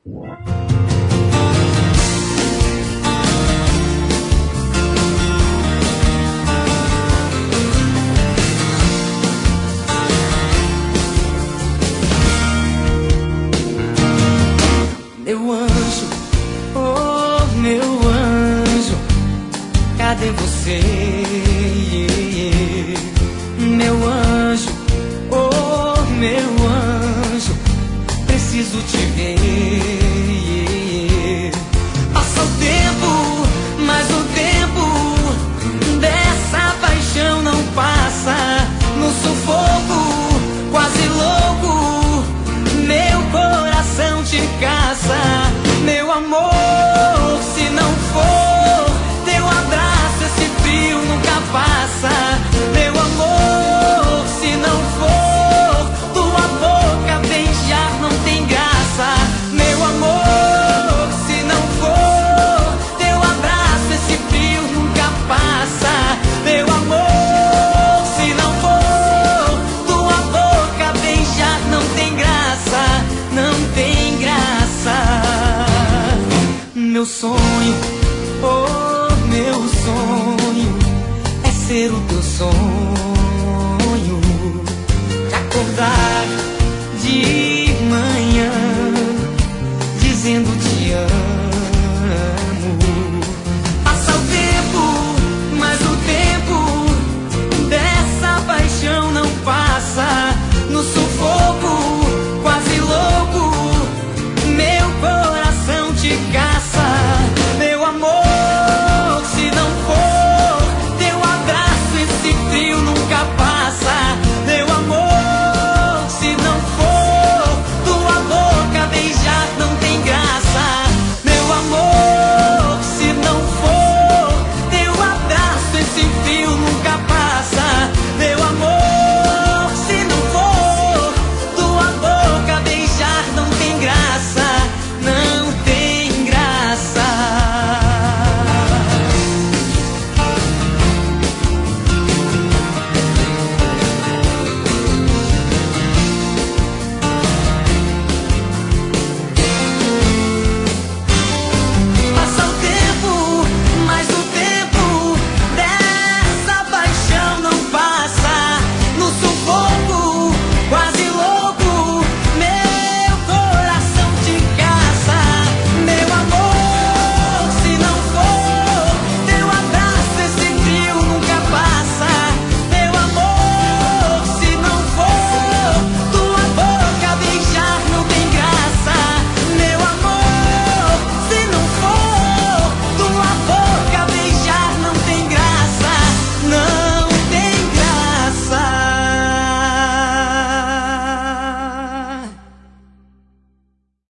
Meu anjo, oh meu anjo, cadê você? Meu anjo, oh meu anjo, preciso te ver. Passa o tempo, mas o tempo dessa paixão não passa. No sufoco, quase louco, meu coração te caça. Meu amor, se não for teu abraço, esse frio nunca passa. Meu amor, se não for tua boca beijar, não tem graça. Meu amor, se não for teu abraço, esse frio nunca passa. Meu amor, se não for tua boca beijar, não tem graça, não tem graça. Meu sonho, oh meu sonho, é ser o teu sonho, de acordar de manhã dizendo